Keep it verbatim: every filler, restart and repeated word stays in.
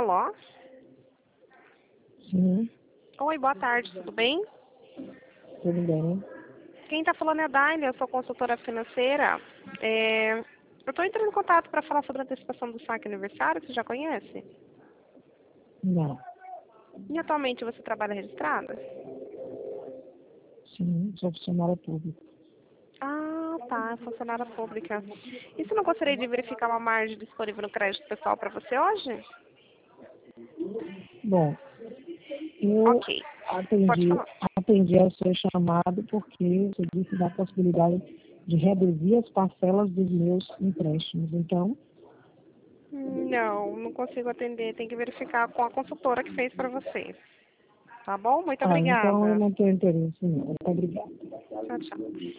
Alô? Sim, Oi, boa tarde, tudo bem? tudo bem. Quem está falando é a Daile, eu sou consultora financeira. É, eu estou entrando em contato para falar sobre a antecipação do saque aniversário, você já conhece? Não, E atualmente você trabalha registrada? sim, sou funcionária pública. Ah, tá, é funcionária pública. E você não gostaria de verificar uma margem disponível no crédito pessoal para você hoje? Bom, eu Ok, pode atendi, falar. atendi ao seu chamado porque você disse da possibilidade de reduzir as parcelas dos meus empréstimos. Então, Não, não consigo atender, tem que verificar com a consultora que fez para você. Tá bom? Muito ah, então eu obrigada. não tenho interesse, não. Muito obrigada. Tchau, tchau.